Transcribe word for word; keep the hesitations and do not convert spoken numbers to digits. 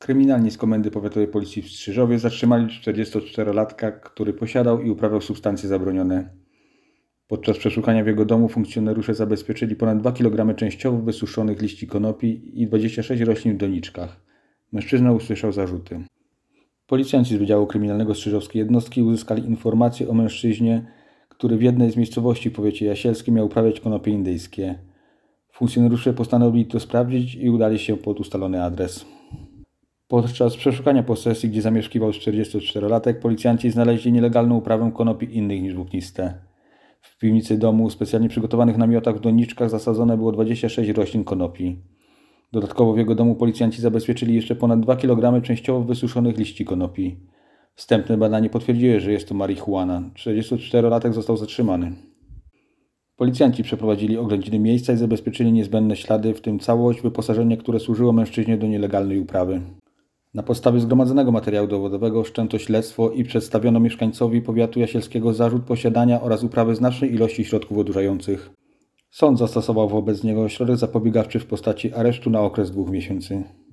Kryminalni z Komendy Powiatowej Policji w Strzyżowie zatrzymali czterdziestoczterolatka, który posiadał i uprawiał substancje zabronione. Podczas przeszukania w jego domu funkcjonariusze zabezpieczyli ponad dwa kilogramy częściowo wysuszonych liści konopi i dwadzieścia sześć roślin w doniczkach. Mężczyzna usłyszał zarzuty. Policjanci z Wydziału Kryminalnego Strzyżowskiej Jednostki uzyskali informację o mężczyźnie, który w jednej z miejscowości w powiecie jasielskim miał uprawiać konopie indyjskie. Funkcjonariusze postanowili to sprawdzić i udali się pod ustalony adres. Podczas przeszukania posesji, gdzie zamieszkiwał czterdziestoczterolatek, policjanci znaleźli nielegalną uprawę konopi innych niż włókniste. W piwnicy domu, w specjalnie przygotowanych namiotach w doniczkach zasadzone było dwadzieścia sześć roślin konopi. Dodatkowo w jego domu policjanci zabezpieczyli jeszcze ponad dwa kilogramy częściowo wysuszonych liści konopi. Wstępne badanie potwierdziły, że jest to marihuana. czterdziestoczterolatek został zatrzymany. Policjanci przeprowadzili oględziny miejsca i zabezpieczyli niezbędne ślady, w tym całość wyposażenia, które służyło mężczyźnie do nielegalnej uprawy. Na podstawie zgromadzonego materiału dowodowego wszczęto śledztwo i przedstawiono mieszkańcowi powiatu jasielskiego zarzut posiadania oraz uprawy znacznej ilości środków odurzających. Sąd zastosował wobec niego środek zapobiegawczy w postaci aresztu na okres dwóch miesięcy.